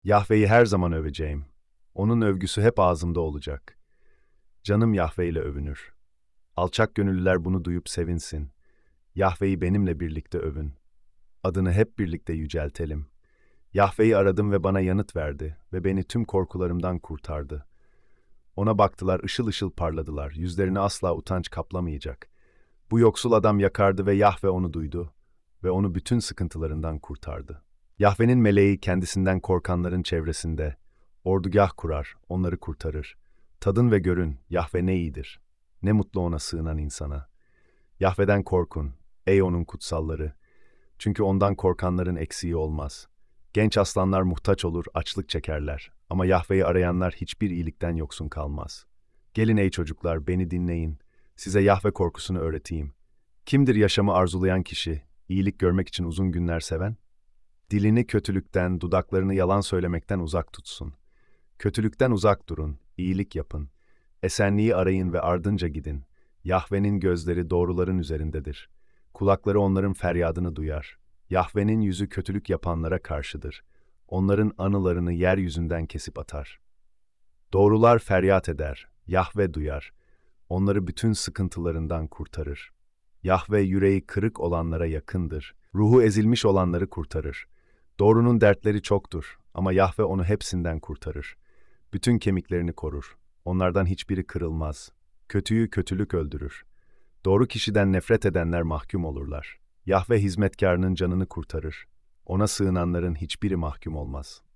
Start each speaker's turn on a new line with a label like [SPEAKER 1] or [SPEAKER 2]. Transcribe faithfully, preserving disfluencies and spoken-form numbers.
[SPEAKER 1] Yahve'yi her zaman öveceğim. Onun övgüsü hep ağzımda olacak. Canım Yahve ile övünür. Alçak gönüllüler bunu duyup sevinsin. Yahve'yi benimle birlikte övün. Adını hep birlikte yüceltelim. Yahve'yi aradım ve bana yanıt verdi ve beni tüm korkularımdan kurtardı. Ona baktılar, ışıl ışıl parladılar. Yüzlerini asla utanç kaplamayacak. Bu yoksul adam yakardı ve Yahve onu duydu ve onu bütün sıkıntılarından kurtardı. Yahve'nin meleği kendisinden korkanların çevresinde ordugah kurar, onları kurtarır. Tadın ve görün, Yahve ne iyidir. Ne mutlu ona sığınan insana. Yahve'den korkun, ey onun kutsalları. Çünkü ondan korkanların eksiği olmaz. Genç aslanlar muhtaç olur, açlık çekerler. Ama Yahve'yi arayanlar hiçbir iyilikten yoksun kalmaz. Gelin ey çocuklar, beni dinleyin. Size Yahve korkusunu öğreteyim. Kimdir yaşamı arzulayan kişi, iyilik görmek için uzun günler seven? Dilini kötülükten, dudaklarını yalan söylemekten uzak tutsun. Kötülükten uzak durun, iyilik yapın. Esenliği arayın ve ardınca gidin. Yahve'nin gözleri doğruların üzerindedir. Kulakları onların feryadını duyar. Yahve'nin yüzü kötülük yapanlara karşıdır. Onların anılarını yeryüzünden kesip atar. Doğrular feryat eder, Yahve duyar. Onları bütün sıkıntılarından kurtarır. Yahve yüreği kırık olanlara yakındır. Ruhu ezilmiş olanları kurtarır. Doğrunun dertleri çoktur ama Yahve onu hepsinden kurtarır. Bütün kemiklerini korur. Onlardan hiçbiri kırılmaz. Kötüyü kötülük öldürür. Doğru kişiden nefret edenler mahkum olurlar. Yahve hizmetkarının canını kurtarır. Ona sığınanların hiçbiri mahkum olmaz.